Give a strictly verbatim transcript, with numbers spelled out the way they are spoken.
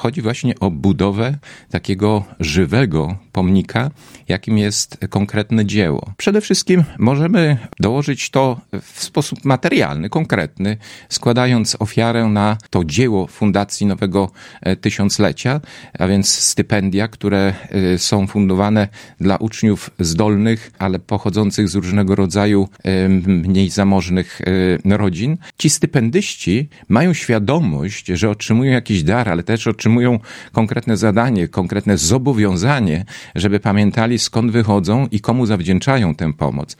chodzi właśnie o budowę takiego żywego pomnika, jakim jest konkretne dzieło. Przede wszystkim możemy dołożyć to w sposób materialny, konkretny, składając ofiarę na to dzieło Fundacji Nowego Tysiąclecia, a więc stypendia, które są fundowane dla uczniów zdolnych, ale pochodzących z różnego rodzaju mniej zamożnych rodzin. Ci stypendyści mają świadomość, że otrzymują jakiś dar, ale też otrzymują konkretne zadanie, konkretne zobowiązanie, żeby pamiętali, skąd wychodzą i komu zawdzięczają tę pomoc.